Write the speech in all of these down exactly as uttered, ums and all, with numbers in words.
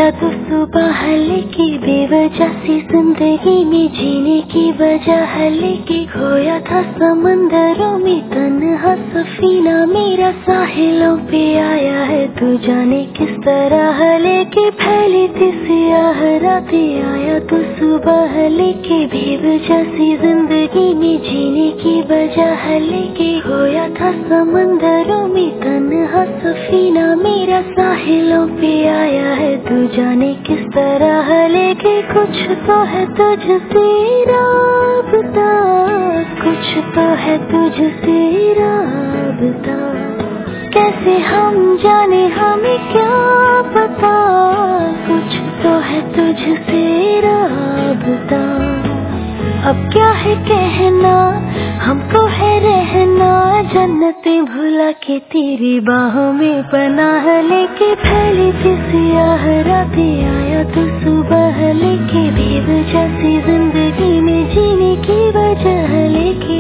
आया तो सुबह लेके बेवजह सी जिंदगी में जीने की वजह लेके खोया था समंदरों में तन्हा सफीना मेरा साहिलों पे आया है तू जाने किस तरह लेके फैली थी सियाह रातें आया तो सुबह लेके बेवजह सी जिंदगी में जीने की वजह लेके खोया था समंदरों में तन्हा सफीना मेरा साहिलों पे आया है तू जाने किस तरह लेके कुछ तो है तुझसे राबता कुछ तो है तुझसे राबता कैसे हम जाने हमें क्या पता कुछ तो है तुझसे राबता अब क्या है कहना हमको है रहना जन्नतें भुला के तेरी बाहों में पनाह लेके फैली थी सियाह रातें आया तो सुबह लेके बेवजह सी जिंदगी में जीने की वजह लेके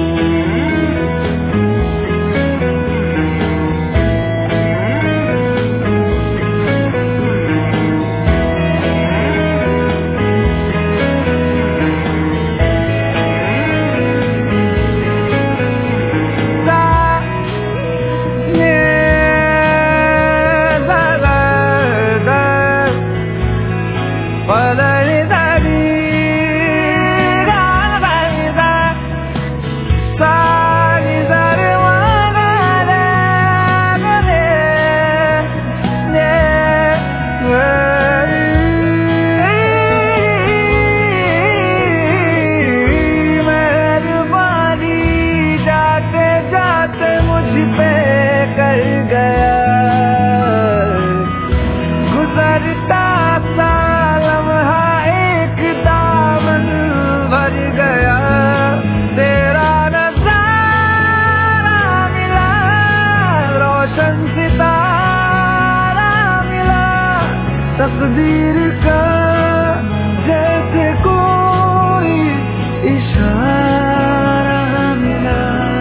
तकदीर का जैसे कोई इशारा मिला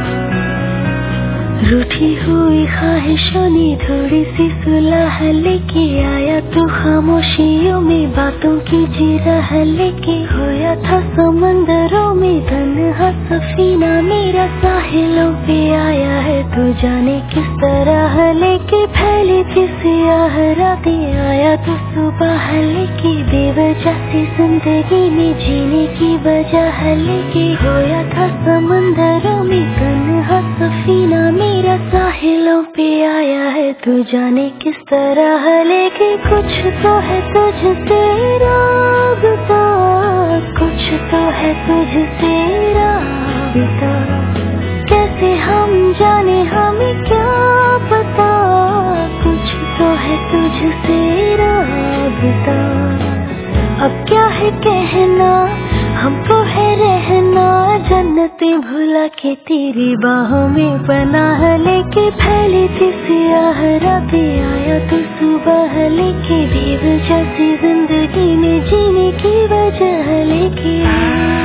रूठी हुई ख्वाहिशों ने थोड़ी सी सुलह लेके आया तू खामोशियों में बातों की जिरह लेके खोया था समंदरों में तन्हा सफीना मेरा साहिलों पे आया है तू जाने किस तरह लेके फैली थी सियाह रातें आया तो सुबह लेके बेवजह सी जिंदगी में जीने की वजह लेके खोया था समंदरों में तन्हा सफीना मेरा साहिलों पे आया है तू जाने किस तरह लेके कुछ तो है तुझसे राबता कुछ तो है तुझसे राबता कैसे हम जाने हमें क्या पता कुछ तो है तुझसे राबता अब क्या है कहना हमको है रहना जन्नतें भुला के तेरी बाहों में पनाह लेके फैली थी सियाह रातें आया तो सुबह लेके बेवजह सी जिंदगी में जीने की वजह लेके